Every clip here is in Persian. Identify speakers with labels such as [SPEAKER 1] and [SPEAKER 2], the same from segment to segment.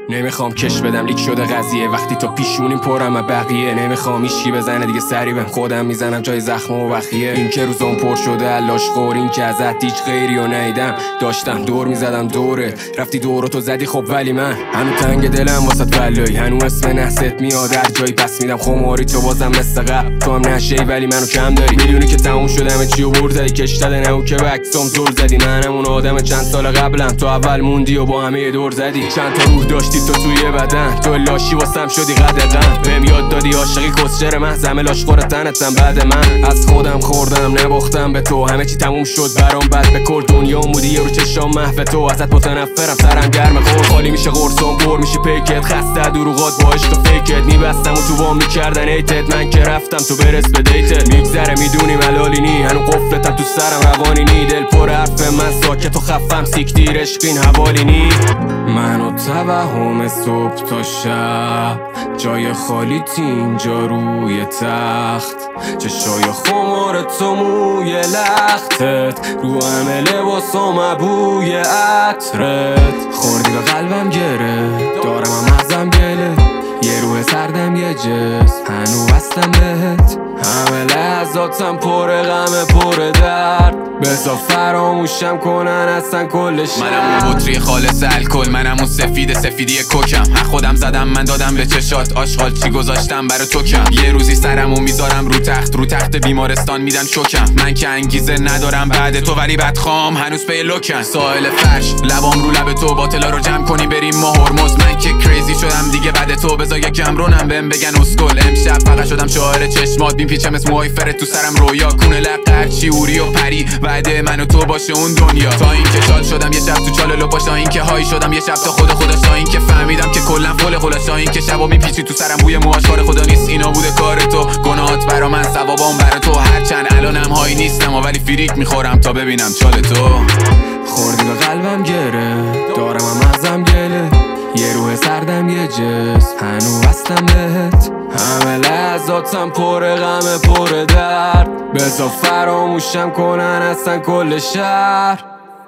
[SPEAKER 1] نمیخوام کش بدم لیک شده قضیه وقتی تا پیشونیم پرم بقیه نمیخوام ایشکی بزنه دیگه سری بهم خودم میزنم جای زخم و بخیه این که روزم پر شده علاش خور این که ازت هیچ غیری و نیدم داشتم دور میزدم دوره رفتی دورتو زدی خب ولی من هنو تنگ دلم واسط ولایی هنو اسم نحست میاد در جایی پس میدم خماری تو بازم مثل قبل تو هم نشی ولی منو کم داری میدونی که تموم شدم چی و بردی کش داده نه که بکسم زل زدی منم اون آدم چند سال قبلم تو اول موندی و با همه دور زدی چند تا روح داشتی تو توی بدن تو لاشی واسم شدی قدقن بهم یاد دادی عاشقی کسچر محض همه لاش خور تنتم بعد من از خودم خوردم نباختم به تو همه چی تموم شد برام بعد به کل دنیا بودی یه رو چشام محو تو ازت متنفرم سرم گرم خور خالی میشه قرصام پر میشه پیکت خسته دروغات با عشق و فیکت میبستم و تو وام میکردن ایتت من که رفتم تو برس به دیتت میگذره میدونی ملالی نی هنو قفلتم تو سرم روانی نی دل پر حرف من ساکت و خفم سیکتیر عشقین حوالی نی منو توهم صبح تا شب جای خالیت اینجا روی تخت چشای خمار تو موی لختت رو همه لباسام بوی عطرت خوردی به قلبم گره دارم هم مغزم گله یه روح سردم یه جس هنو بستم بهت همه لحظاتم پر غم پر درد بزا فراموشم کنن اصلا کل شهر
[SPEAKER 2] منم اون بطری خالص الکل منم اون سفیدی کوکم من خودم زدم من دادم به چشات آشغال چی گذاشتم برا تو کم یه روزی سرمو میذارم رو تخت بیمارستان میدن شوکم من که انگیزه ندارم بعد تو ولی بدخوام هنوز پی لوکن ساحل فرش لبام رو لب تو باطلا رو جمع کنی بریم ما هرمز من که کریزی شدم دیگه بعد تو بذار یکم رونم بهم بگن اسکل امشب فقط شدم شاعر چشمات بین پیچم اسم موهای فرت تو سرم رویا کونه لق چی اوری و پری وعده من و تو باشه اون دنیا تا این که شاد شدم یه شب تو چاله لپاش تا این که های شدم یه شب تا خودش تا این که فهمیدم که کلا فل خلاص تا این که شبا میپیچی تو سرم بوی موهاش کار خدا نیست اینا بوده کار تو گناهات برا من ثوابام برا تو هرچند الانم های نیستم ولی فریک میخورم تا ببینم چال تو
[SPEAKER 1] خوردی به قلبم گره دارم هم مغزم گله یه روح سردم یه جس هنو بستم بهت همه لحظاتم پر غم پر درد بزا فراموشم کنن اصلا کل شهر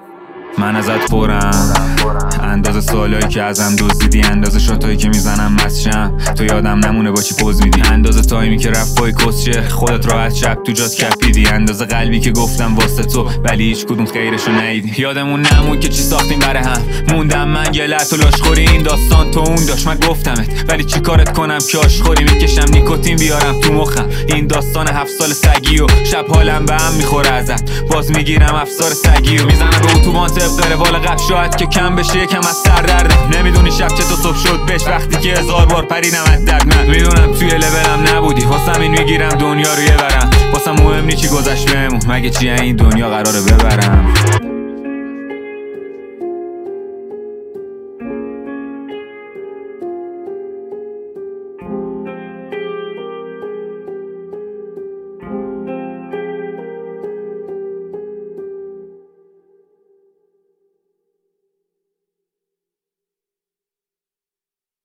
[SPEAKER 3] من ازت پرم اندازه سالایی که ازم دزدیدی اندازه شاتایی که میزنم مسشم تو یادم نمونه با چی پوز میدی اندازه تایمی که رفت پای کسچه خودت راحت شب تو جات کپیدی اندازه قلبی که گفتم واسه تو ولی هیچ کدوم خیرشو نیدی یادمون نمون که چی ساختیم برای هم موندم من گلت و لاشخوری این داستان تو اون داشت من گفتمت ولی چی کارت کنم که آشخوری میکشم نیکوتین بیارم تو مخم این داستان 7 سال سگی و شب حالم به هم میخوره ازت باز میگیرم افسار سگی و میزنم به اتوبان طبق روال قبل شاید که کم بشه یکم از سر دردم نمیدونی شب چطور صبح شد بهش وقتی که 1000 بار پریدم از درد من میدونم توی لولم نبودی واسم این میگیرم دنیا رو یه برم واسم مهم نی چی گذشت بهمون مگه چیه این دنیا قراره ببرم